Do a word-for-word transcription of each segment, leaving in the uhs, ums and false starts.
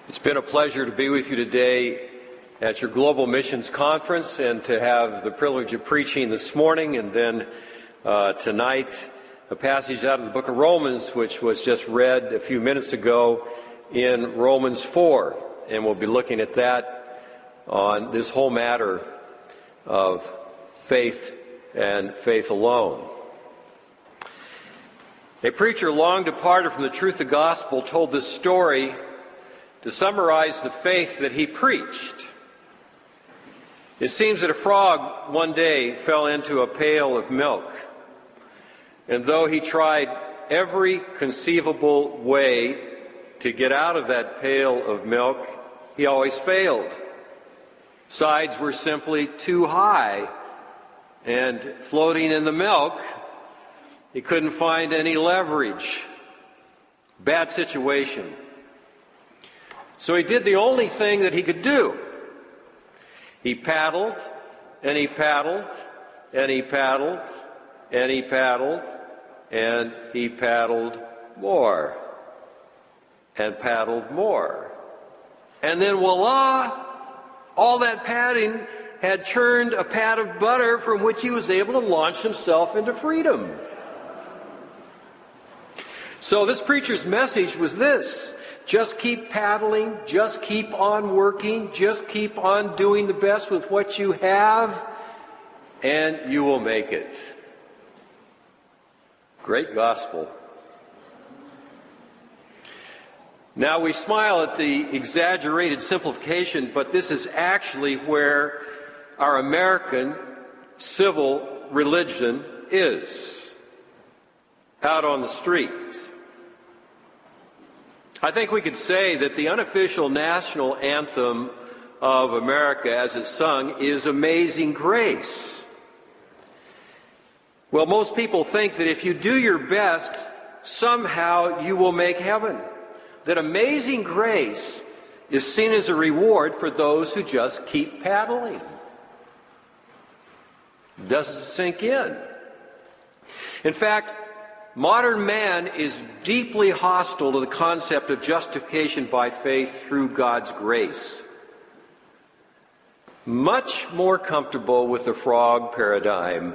It's been a pleasure to be with you today at your Global Missions Conference and to have the privilege of preaching this morning and then uh, tonight a passage out of the book of Romans, which was just read a few minutes ago in Romans four. And we'll be looking at that on this whole matter of faith and faith alone. A preacher long departed from the truth of the gospel told this story to summarize the faith that he preached. It seems that a frog one day fell into a pail of milk, and though he tried every conceivable way to get out of that pail of milk, he always failed. Sides were simply too high, and floating in the milk, he couldn't find any leverage. Bad situation. So he did the only thing that he could do. He paddled, and he paddled, and he paddled, and he paddled, and he paddled more, and paddled more. And then voila, all that padding had turned a pat of butter from which he was able to launch himself into freedom. So this preacher's message was this: just keep paddling, just keep on working, just keep on doing the best with what you have, and you will make it. Great gospel. Now we smile at the exaggerated simplification, but this is actually where our American civil religion is, out on the streets. I think we could say that the unofficial national anthem of America as it's sung is Amazing Grace. Well, most people think that if you do your best, somehow you will make heaven. That Amazing Grace is seen as a reward for those who just keep paddling. Doesn't sink in. In fact, modern man is deeply hostile to the concept of justification by faith through God's grace. Much more comfortable with the frog paradigm.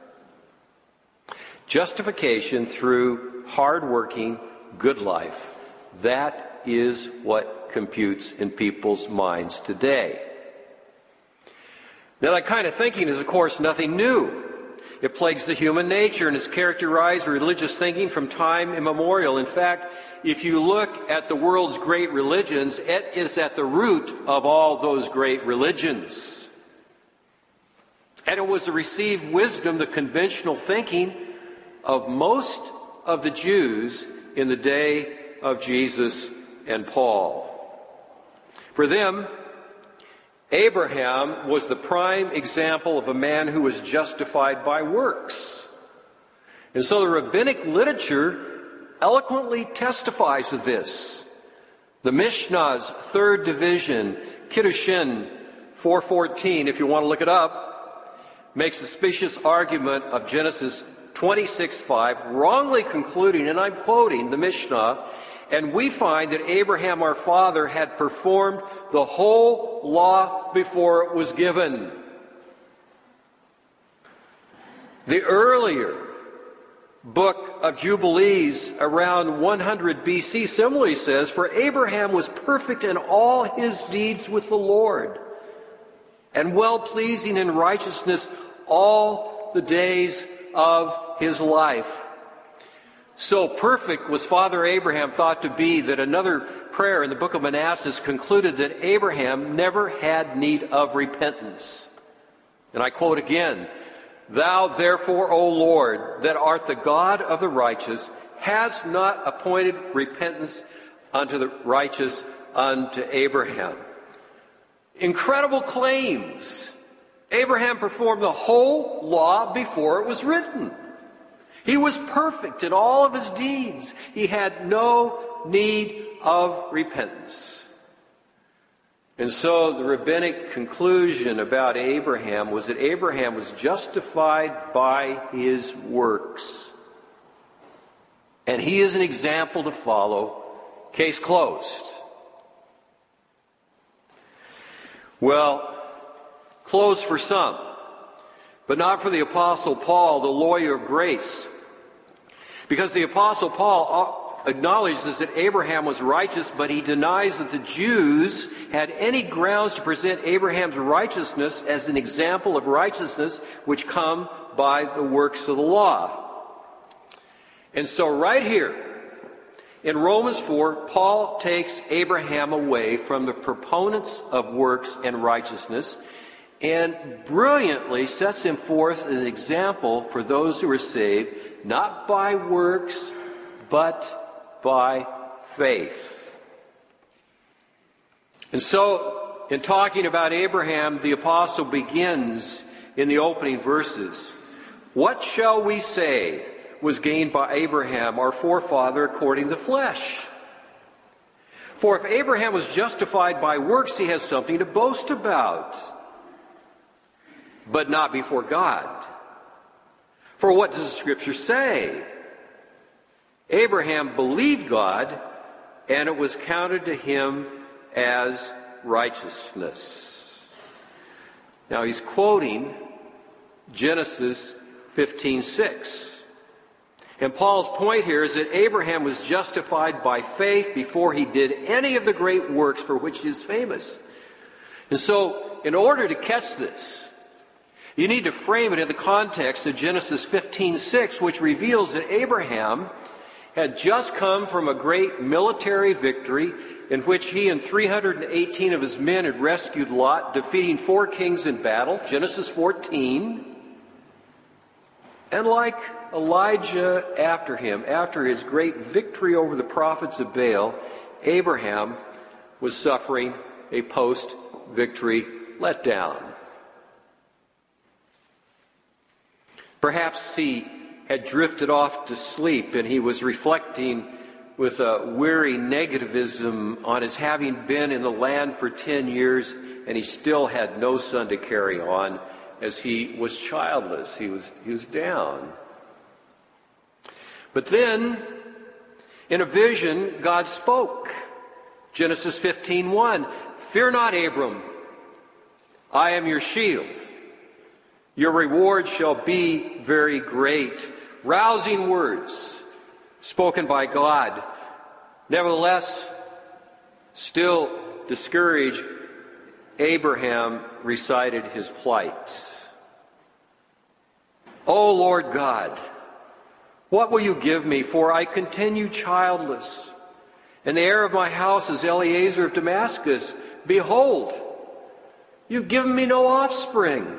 Justification through hard-working, good life. That is what computes in people's minds today. Now, that kind of thinking is, of course, nothing new. It plagues the human nature and has characterized religious thinking from time immemorial. In fact, if you look at the world's great religions, it is at the root of all those great religions. And it was the received wisdom, the conventional thinking of most of the Jews in the day of Jesus and Paul. For them, Abraham was the prime example of a man who was justified by works. And so the rabbinic literature eloquently testifies to this. The Mishnah's third division, Kiddushin four fourteen, if you want to look it up, makes a specious argument of Genesis twenty-six five, wrongly concluding, and I'm quoting the Mishnah, and we find that Abraham our father had performed the whole law before it was given. The earlier book of Jubilees around one hundred B C similarly says, "For Abraham was perfect in all his deeds with the Lord, and well-pleasing in righteousness all the days of his life." So perfect was Father Abraham thought to be that another prayer in the book of Manasseh concluded that Abraham never had need of repentance. And I quote again, "Thou therefore, O Lord, that art the God of the righteous, hast not appointed repentance unto the righteous unto Abraham." Incredible claims. Abraham performed the whole law before it was written. He was perfect in all of his deeds. He had no need of repentance. And so the rabbinic conclusion about Abraham was that Abraham was justified by his works. And he is an example to follow. Case closed. Well, close for some, but not for the Apostle Paul, the lawyer of grace. Because the Apostle Paul acknowledges that Abraham was righteous, but he denies that the Jews had any grounds to present Abraham's righteousness as an example of righteousness which come by the works of the law. And so right here, in Romans four, Paul takes Abraham away from the proponents of works and righteousness and brilliantly sets him forth as an example for those who are saved, not by works, but by faith. And so, in talking about Abraham, the apostle begins in the opening verses. What shall we say was gained by Abraham, our forefather, according to the flesh? For if Abraham was justified by works, he has something to boast about, but not before God. For what does the Scripture say? Abraham believed God, and it was counted to him as righteousness. Now he's quoting Genesis fifteen six. And Paul's point here is that Abraham was justified by faith before he did any of the great works for which he is famous. And so, in order to catch this, you need to frame it in the context of Genesis fifteen six, which reveals that Abraham had just come from a great military victory in which he and three hundred eighteen of his men had rescued Lot, defeating four kings in battle, Genesis fourteen. And like Elijah after him, after his great victory over the prophets of Baal, Abraham was suffering a post-victory letdown. Perhaps he had drifted off to sleep and he was reflecting with a weary negativism on his having been in the land for ten years and he still had no son to carry on as he was childless. He was, he was down. But then, in a vision, God spoke. Genesis fifteen one, Fear not, Abram, I am your shield. Your reward shall be very great. Rousing words spoken by God. Nevertheless, still discouraged, Abraham recited his plight. O Lord God, what will you give me, for I continue childless, and the heir of my house is Eliezer of Damascus. Behold, you've given me no offspring.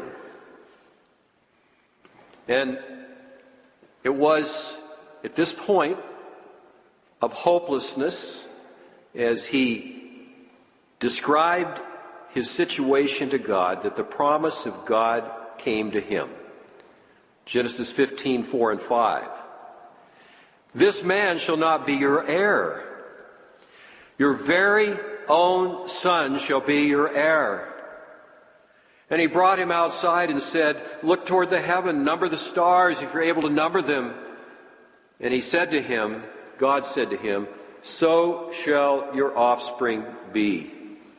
And it was at this point of hopelessness, as he described his situation to God, that the promise of God came to him. Genesis fifteen four and five. This man shall not be your heir. Your very own son shall be your heir. And he brought him outside and said, Look toward the heaven, number the stars if you're able to number them. And he said to him, God said to him, So shall your offspring be.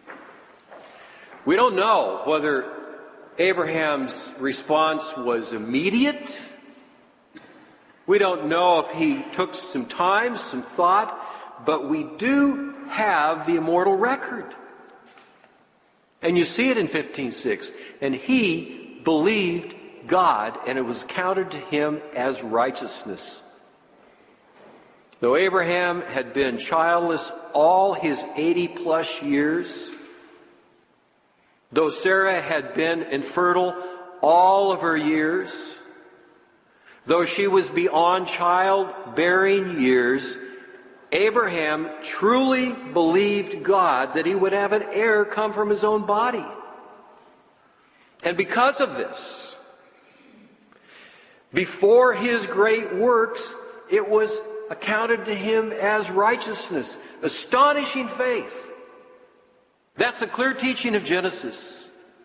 We don't know whether Abraham's response was immediate. We don't know if he took some time, some thought, but we do have the immortal record. And you see it in fifteen six. And he believed God, and it was counted to him as righteousness. Though Abraham had been childless all his eighty plus years, though Sarah had been infertile all of her years, though she was beyond childbearing years, Abraham truly believed God that he would have an heir come from his own body. And because of this, before his great works, it was accounted to him as righteousness. Astonishing faith. That's the clear teaching of Genesis.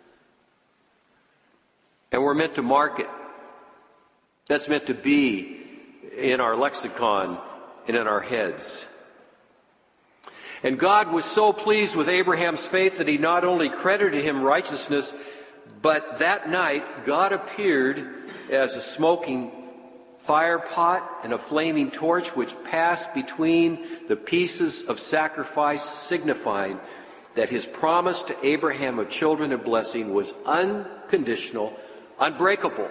And we're meant to mark it. That's meant to be in our lexicon and in our heads. And God was so pleased with Abraham's faith that he not only credited him righteousness, but that night God appeared as a smoking fire pot and a flaming torch which passed between the pieces of sacrifice, signifying that his promise to Abraham of children and blessing was unconditional, unbreakable.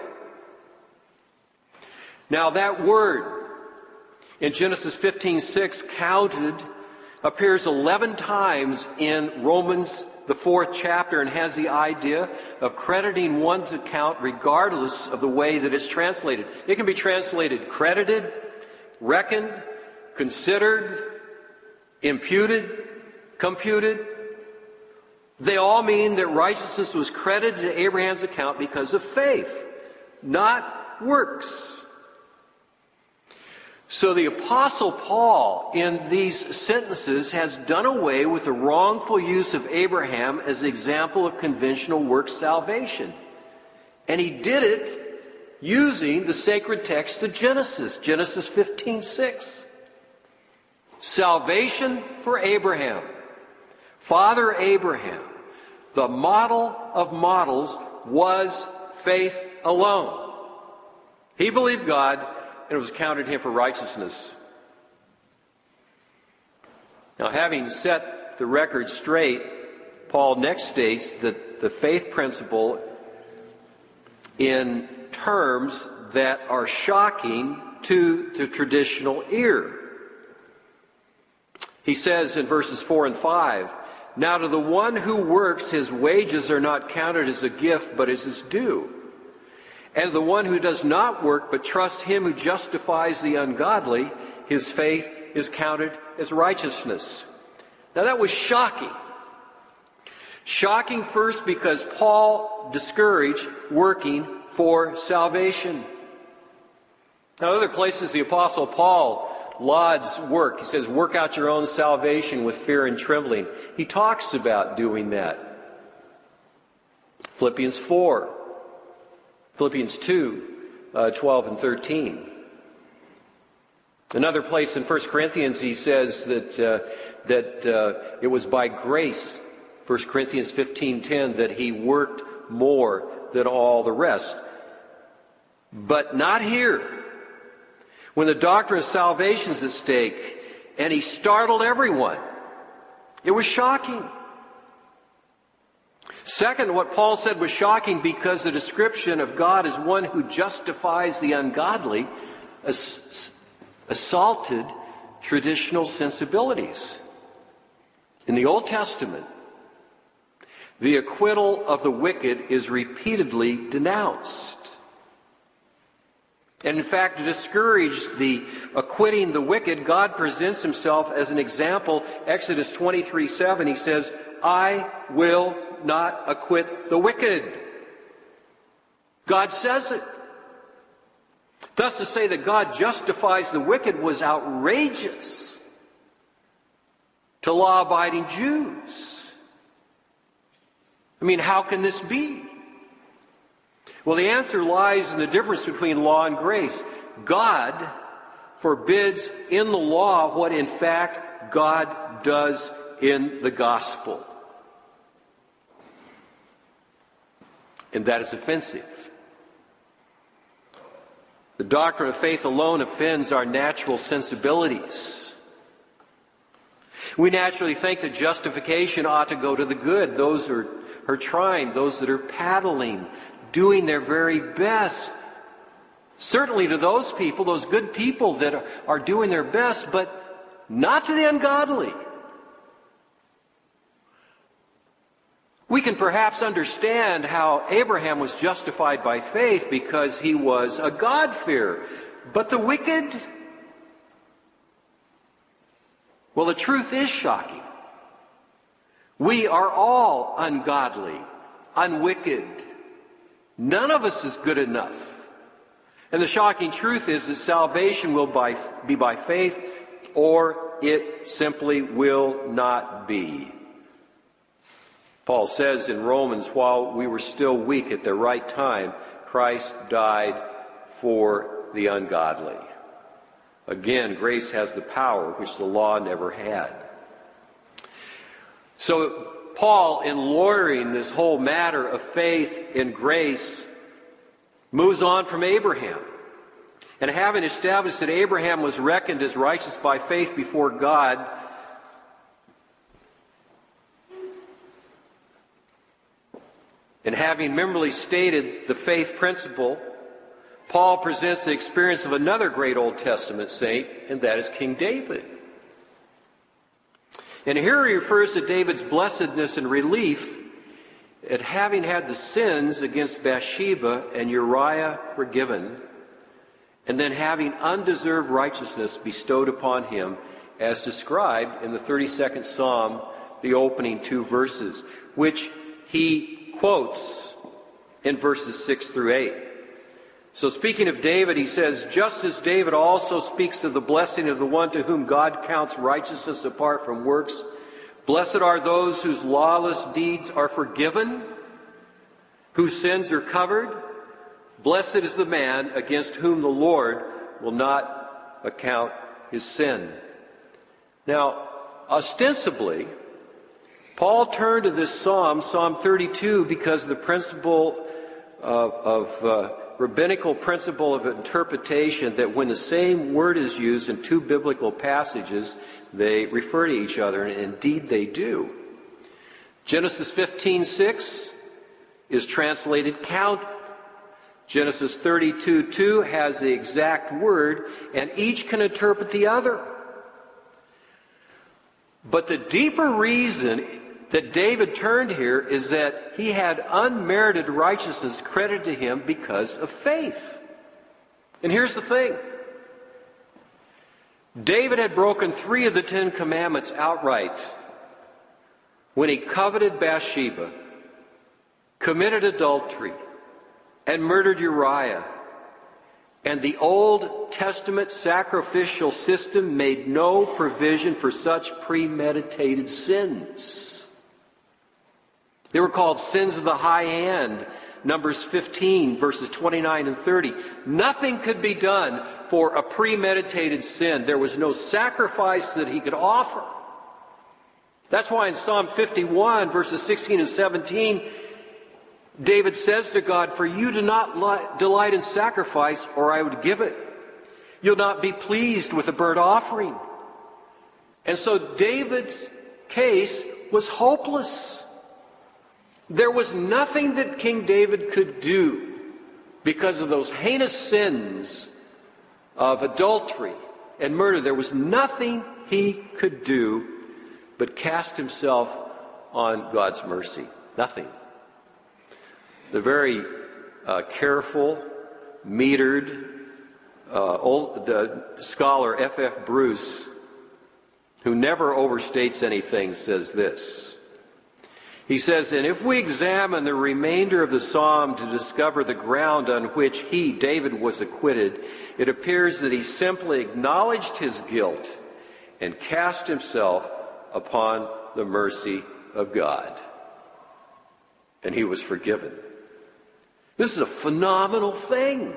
Now that word in Genesis fifteen six counted appears eleven times in Romans, the fourth chapter, and has the idea of crediting one's account regardless of the way that it's translated. It can be translated credited, reckoned, considered, imputed, computed. They all mean that righteousness was credited to Abraham's account because of faith, not works. So the Apostle Paul, in these sentences, has done away with the wrongful use of Abraham as an example of conventional works salvation. And he did it using the sacred text of Genesis, Genesis fifteen six. Salvation for Abraham, Father Abraham, the model of models, was faith alone. He believed God, and it was counted him for righteousness. Now, having set the record straight, Paul next states that the faith principle in terms that are shocking to the traditional ear. He says in verses four and five, "Now to the one who works, his wages are not counted as a gift, but as his due. And the one who does not work but trusts him who justifies the ungodly, his faith is counted as righteousness." Now that was shocking. Shocking first because Paul discouraged working for salvation. Now other places the Apostle Paul lauds work. He says, work out your own salvation with fear and trembling. He talks about doing that. Philippians four. Philippians two, uh, twelve and thirteen. Another place in First Corinthians he says that uh, that uh, it was by grace, First Corinthians fifteen ten, that he worked more than all the rest. But not here. When the doctrine of salvation is at stake, and he startled everyone. It was shocking. Second, what Paul said was shocking because the description of God as one who justifies the ungodly ass- assaulted traditional sensibilities. In the Old Testament, the acquittal of the wicked is repeatedly denounced. And in fact, to discourage the acquitting the wicked, God presents himself as an example. Exodus twenty-three seven, he says, "I will not acquit the wicked." God says it. Thus to say that God justifies the wicked was outrageous to law-abiding Jews. I mean, how can this be? Well, the answer lies in the difference between law and grace. God forbids in the law what in fact God does in the gospel. And that is offensive. The doctrine of faith alone offends our natural sensibilities. We naturally think that justification ought to go to the good, those who are, are trying, those that are paddling, doing their very best. Certainly to those people, those good people that are, are doing their best, but not to the ungodly. We can perhaps understand how Abraham was justified by faith because he was a God-fearer. But the wicked? Well, the truth is shocking. We are all ungodly, unwicked. None of us is good enough. And the shocking truth is that salvation will by, be by faith, or it simply will not be. Paul says in Romans, while we were still weak at the right time, Christ died for the ungodly. Again, grace has the power which the law never had. So Paul, in lawyering this whole matter of faith and grace, moves on from Abraham. And having established that Abraham was reckoned as righteous by faith before God, and having memorably stated the faith principle, Paul presents the experience of another great Old Testament saint, and that is King David. And here he refers to David's blessedness and relief at having had the sins against Bathsheba and Uriah forgiven, and then having undeserved righteousness bestowed upon him, as described in the thirty-second Psalm, the opening two verses, which he quotes in verses six through eight. So speaking of David, he says, just as David also speaks of the blessing of the one to whom God counts righteousness apart from works, blessed are those whose lawless deeds are forgiven, whose sins are covered. Blessed is the man against whom the Lord will not account his sin. Now, ostensibly, Paul turned to this psalm, Psalm thirty-two, because of the principle of, of uh, rabbinical principle of interpretation that when the same word is used in two biblical passages, they refer to each other, and indeed they do. Genesis fifteen six is translated count. Genesis thirty-two two has the exact word, and each can interpret the other. But the deeper reason that David turned here is that he had unmerited righteousness credited to him because of faith. And here's the thing. David had broken three of the Ten Commandments outright when he coveted Bathsheba, committed adultery, and murdered Uriah. And the Old Testament sacrificial system made no provision for such premeditated sins. They were called sins of the high hand, Numbers fifteen, verses twenty-nine and thirty. Nothing could be done for a premeditated sin. There was no sacrifice that he could offer. That's why in Psalm fifty-one, verses sixteen and seventeen, David says to God, for you do not delight in sacrifice, or I would give it. You'll not be pleased with a burnt offering. And so David's case was hopeless. There was nothing that King David could do because of those heinous sins of adultery and murder. There was nothing he could do but cast himself on God's mercy. Nothing. The very uh, careful, metered, uh, old, the scholar F F Bruce, who never overstates anything, says this. He says, and if we examine the remainder of the psalm to discover the ground on which he, David, was acquitted, it appears that he simply acknowledged his guilt and cast himself upon the mercy of God. And he was forgiven. This is a phenomenal thing.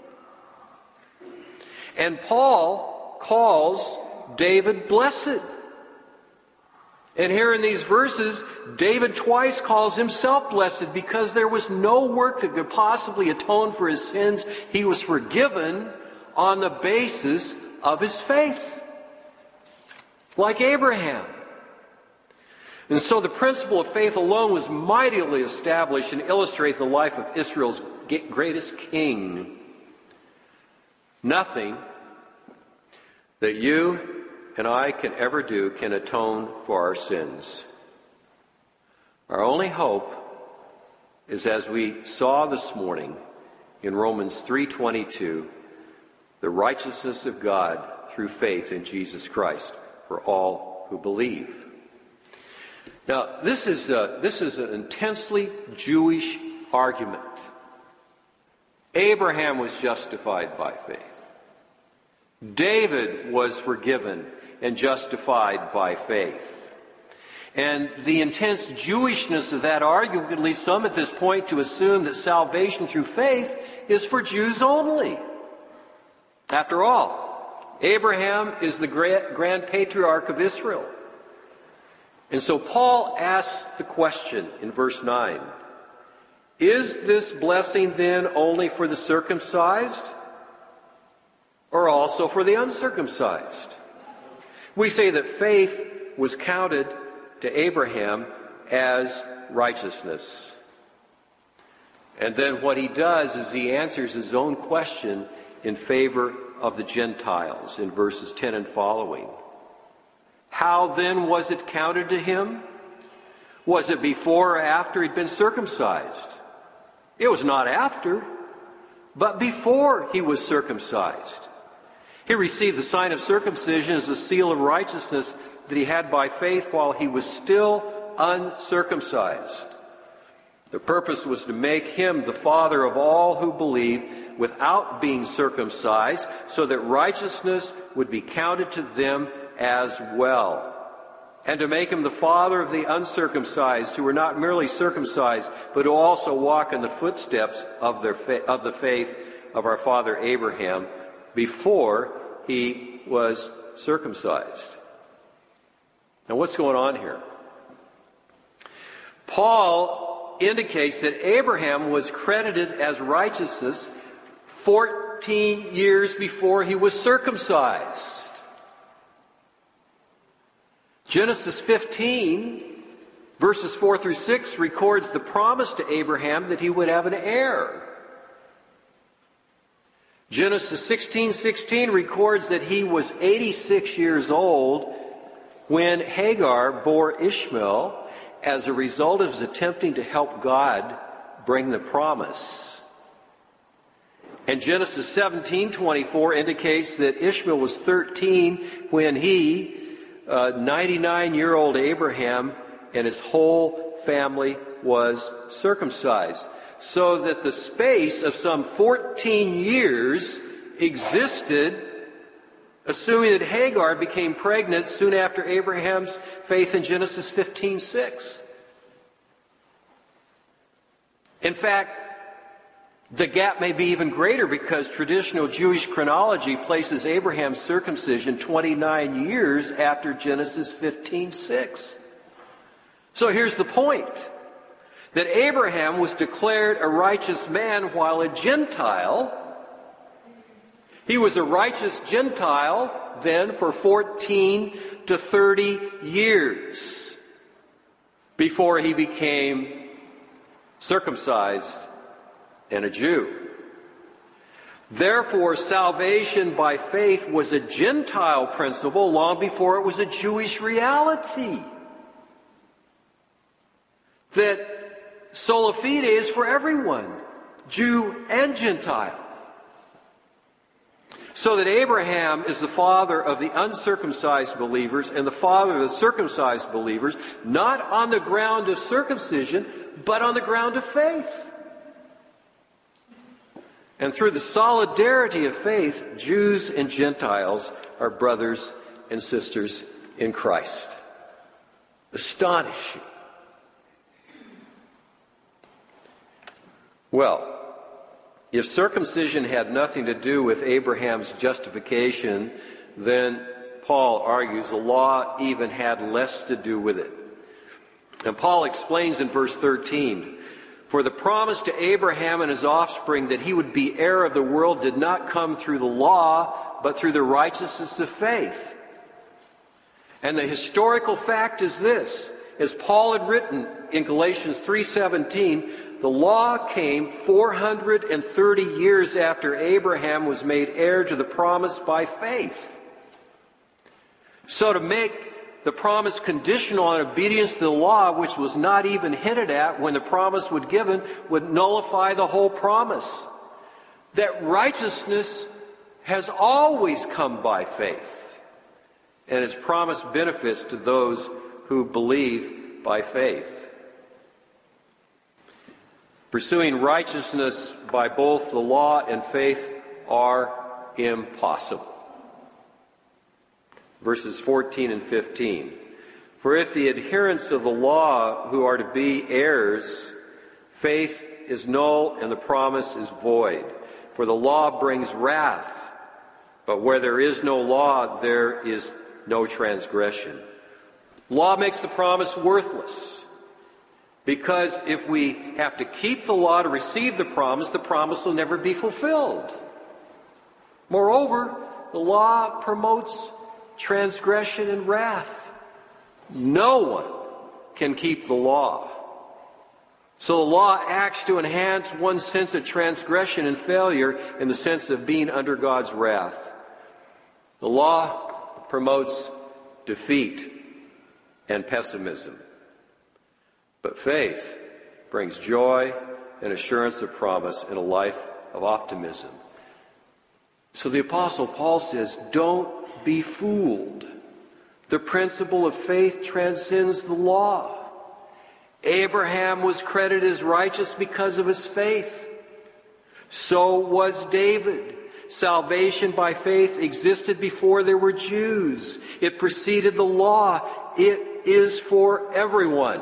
And Paul calls David blessed. And here in these verses, David twice calls himself blessed because there was no work that could possibly atone for his sins. He was forgiven on the basis of his faith, like Abraham. And so the principle of faith alone was mightily established and illustrates the life of Israel's greatest king. Nothing that you and I can ever do can atone for our sins. Our only hope is, as we saw this morning in Romans three twenty-two, the righteousness of God through faith in Jesus Christ for all who believe. Now, this is a, this is an intensely Jewish argument. Abraham was justified by faith. David was forgiven and justified by faith. And the intense Jewishness of that argument could lead some at this point to assume that salvation through faith is for Jews only. After all, Abraham is the grand patriarch of Israel. And so Paul asks the question in verse nine, is this blessing then only for the circumcised or also for the uncircumcised? We say that faith was counted to Abraham as righteousness. And then what he does is he answers his own question in favor of the Gentiles in verses ten and following. How then was it counted to him? Was it before or after he'd been circumcised? It was not after, but before he was circumcised. He received the sign of circumcision as a seal of righteousness that he had by faith while he was still uncircumcised. The purpose was to make him the father of all who believe without being circumcised, so that righteousness would be counted to them as well. And to make him the father of the uncircumcised, who were not merely circumcised, but who also walk in the footsteps of, their fa- of the faith of our father Abraham before he was circumcised. Now what's going on here? Paul indicates that Abraham was credited as righteousness fourteen years before he was circumcised. Genesis fifteen, verses four through six, records the promise to Abraham that he would have an heir. Genesis sixteen sixteen records that he was eighty-six years old when Hagar bore Ishmael as a result of his attempting to help God bring the promise. And Genesis seventeen twenty-four indicates that Ishmael was thirteen when he, uh, ninety-nine-year-old Abraham, and his whole family was circumcised. So that the space of some fourteen years existed, assuming that Hagar became pregnant soon after Abraham's faith in Genesis fifteen six. In fact, the gap may be even greater because traditional Jewish chronology places Abraham's circumcision twenty-nine years after Genesis fifteen six. So here's the point. That Abraham was declared a righteous man while a Gentile. He was a righteous Gentile then for fourteen to thirty years before he became circumcised and a Jew. Therefore, salvation by faith was a Gentile principle long before it was a Jewish reality. That sola fide is for everyone, Jew and Gentile. So that Abraham is the father of the uncircumcised believers and the father of the circumcised believers, not on the ground of circumcision, but on the ground of faith. And through the solidarity of faith, Jews and Gentiles are brothers and sisters in Christ. Astonishing. Well, if circumcision had nothing to do with Abraham's justification, then Paul argues the law even had less to do with it. And Paul explains in verse thirteen, for the promise to Abraham and his offspring that he would be heir of the world did not come through the law, but through the righteousness of faith. And the historical fact is this, as Paul had written in Galatians three seventeen, the law came four hundred thirty years after Abraham was made heir to the promise by faith. So to make the promise conditional on obedience to the law, which was not even hinted at when the promise was given, would nullify the whole promise. That righteousness has always come by faith, and its promised benefits to those who believe by faith. Pursuing righteousness by both the law and faith are impossible. Verses fourteen and fifteen. For if the adherents of the law who are to be heirs, faith is null and the promise is void. For the law brings wrath, but where there is no law, there is no transgression. Law makes the promise worthless, because if we have to keep the law to receive the promise, the promise will never be fulfilled. Moreover, the law promotes transgression and wrath. No one can keep the law. So the law acts to enhance one's sense of transgression and failure in the sense of being under God's wrath. The law promotes defeat and pessimism. But faith brings joy and assurance of promise in a life of optimism. So the Apostle Paul says, don't be fooled. The principle of faith transcends the law. Abraham was credited as righteous because of his faith. So was David. Salvation by faith existed before there were Jews. It preceded the law. It is for everyone.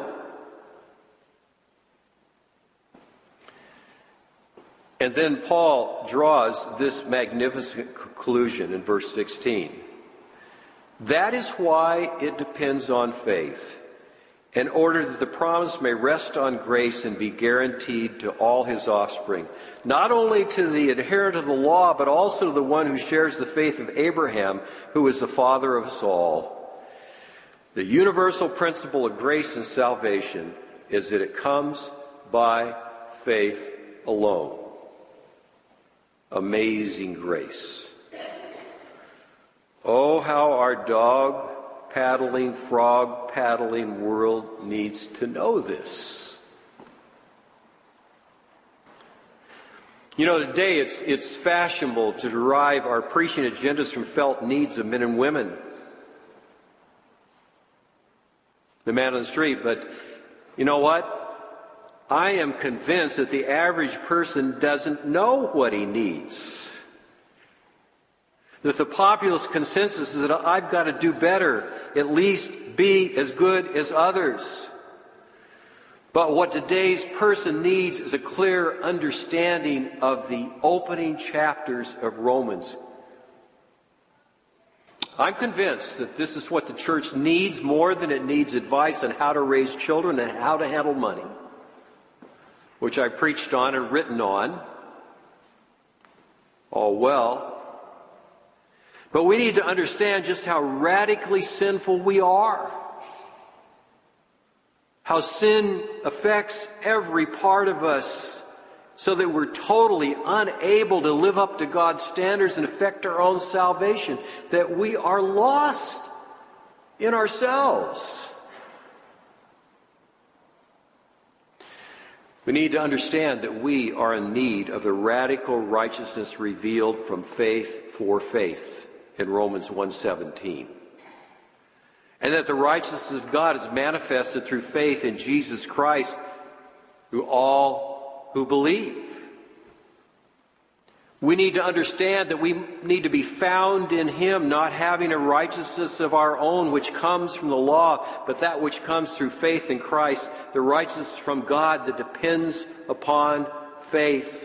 And then Paul draws this magnificent conclusion in verse sixteen. That is why it depends on faith, in order that the promise may rest on grace and be guaranteed to all his offspring, not only to the adherent of the law, but also to the one who shares the faith of Abraham, who is the father of us all. The universal principle of grace and salvation is that it comes by faith alone. Amazing grace. Oh, how our dog paddling, frog paddling world needs to know this. You know, today it's it's fashionable to derive our preaching agendas from felt needs of men and women. The man on the street, but you know what? I am convinced that the average person doesn't know what he needs. That the populist consensus is that I've got to do better, at least be as good as others. But what today's person needs is a clear understanding of the opening chapters of Romans. I'm convinced that this is what the church needs more than it needs advice on how to raise children and how to handle money, which I preached on and written on. All well. But we need to understand just how radically sinful we are. How sin affects every part of us so that we're totally unable to live up to God's standards and affect our own salvation. That we are lost in ourselves. We need to understand that we are in need of the radical righteousness revealed from faith for faith in Romans one seventeen. And that the righteousness of God is manifested through faith in Jesus Christ through all who believe. We need to understand that we need to be found in Him, not having a righteousness of our own which comes from the law, but that which comes through faith in Christ, the righteousness from God that depends upon faith.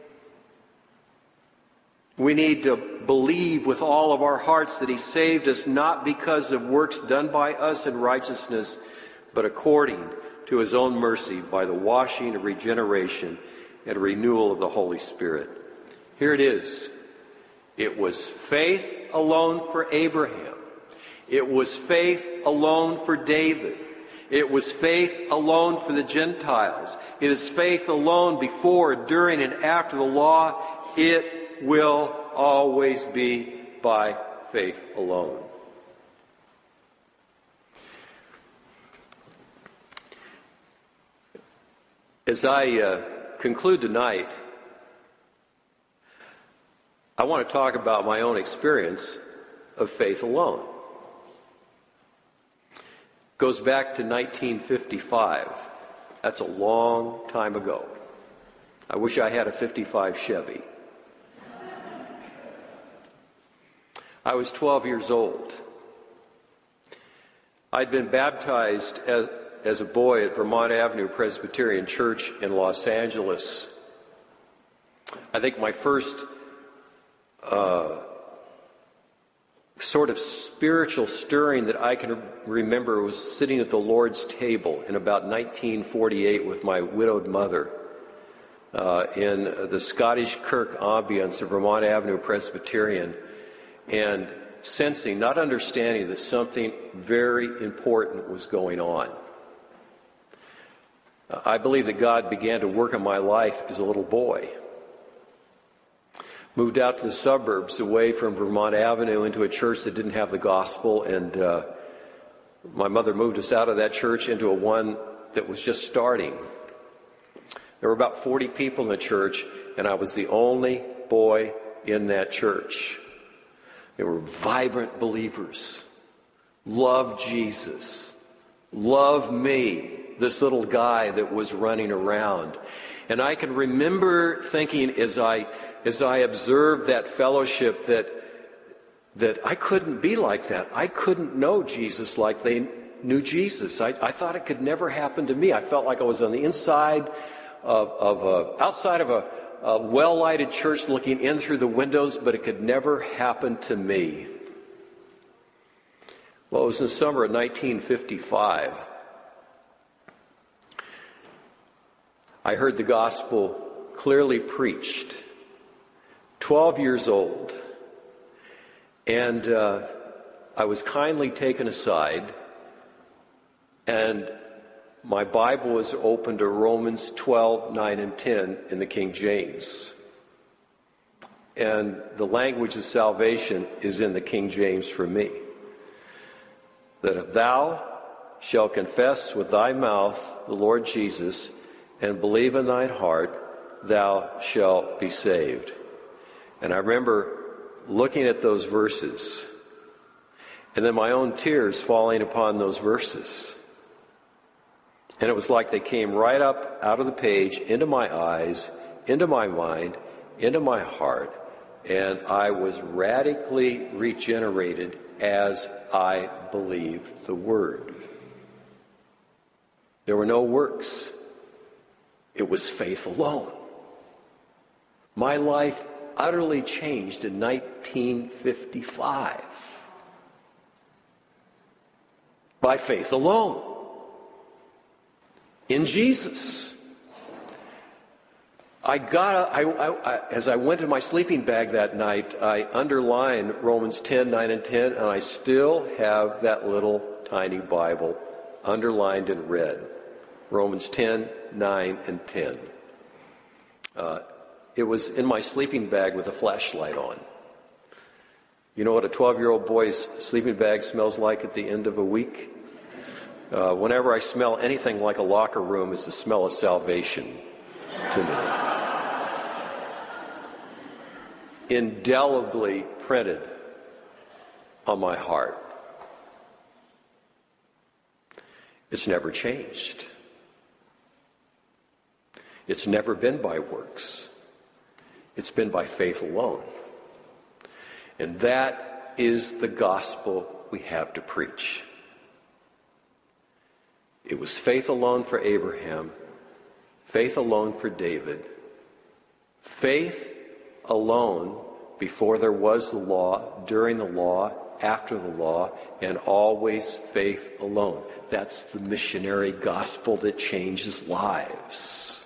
We need to believe with all of our hearts that He saved us not because of works done by us in righteousness, but according to His own mercy by the washing of regeneration and renewal of the Holy Spirit. Here it is. It was faith alone for Abraham. It was faith alone for David. It was faith alone for the Gentiles. It is faith alone before, during, and after the law. It will always be by faith alone. As I uh, conclude tonight, I want to talk about my own experience of faith alone. It goes back to nineteen fifty-five. That's a long time ago. I wish I had a fifty-five Chevy. I was twelve years old. I'd been baptized as, as a boy at Vermont Avenue Presbyterian Church in Los Angeles. I think my first uh, sort of spiritual stirring that I can remember was sitting at the Lord's table in about nineteen forty-eight with my widowed mother uh, in the Scottish Kirk ambience of Vermont Avenue Presbyterian, and sensing, not understanding, that something very important was going on. Uh, I believe that God began to work in my life as a little boy. Moved out to the suburbs away from Vermont Avenue into a church that didn't have the gospel, and uh, my mother moved us out of that church into a one that was just starting. There were about forty people in the church, and I was the only boy in that church. They were vibrant believers, loved Jesus, loved me, this little guy that was running around. And I can remember thinking as I as I observed that fellowship that that I couldn't be like that. I couldn't know Jesus like they knew Jesus. I, I thought it could never happen to me. I felt like I was on the inside of, of a, outside of a, a well-lighted church looking in through the windows, but it could never happen to me. Well, it was in the summer of nineteen fifty-five. I heard the gospel clearly preached, twelve years old, and uh, I was kindly taken aside, and my Bible was open to Romans twelve, nine, and ten in the King James. And the language of salvation is in the King James for me. That if thou shalt confess with thy mouth the Lord Jesus, and believe in thine heart, thou shalt be saved. And I remember looking at those verses, and then my own tears falling upon those verses. And it was like they came right up out of the page, into my eyes, into my mind, into my heart, and I was radically regenerated as I believed the Word. There were no works. It was faith alone. My life utterly changed in nineteen fifty-five. By faith alone. In Jesus. I got, I, I, I, as I went to my sleeping bag that night, I underlined Romans ten, nine, and ten, and I still have that little tiny Bible underlined in red. Romans ten, nine, and ten. Uh, it was in my sleeping bag with a flashlight on. You know what a twelve-year-old boy's sleeping bag smells like at the end of a week? Uh, whenever I smell anything like a locker room, it's the smell of salvation to me. Indelibly printed on my heart. It's never changed. It's never been by works. It's been by faith alone. And that is the gospel we have to preach. It was faith alone for Abraham, faith alone for David, faith alone before there was the law, during the law, after the law, and always faith alone. That's the missionary gospel that changes lives.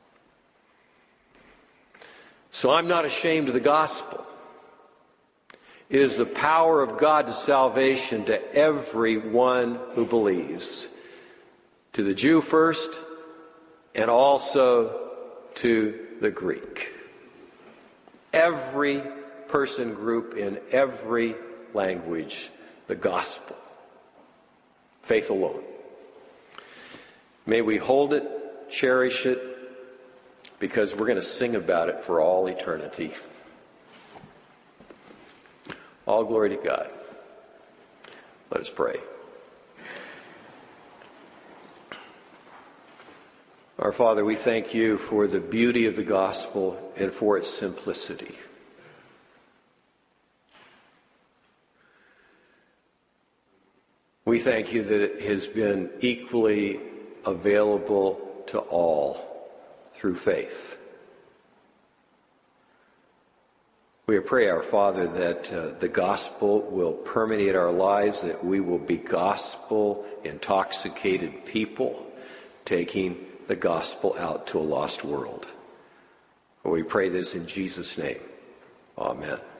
So I'm not ashamed of the gospel. It is the power of God to salvation to everyone who believes. To the Jew first, and also to the Greek. Every person group in every language, the gospel. Faith alone. May we hold it, cherish it, because we're going to sing about it for all eternity. All glory to God. Let us pray. Our Father, we thank you for the beauty of the gospel and for its simplicity. We thank you that it has been equally available to all through faith. We pray, our Father, that uh, the gospel will permeate our lives, that we will be gospel-intoxicated people taking the gospel out to a lost world. We pray this in Jesus' name. Amen.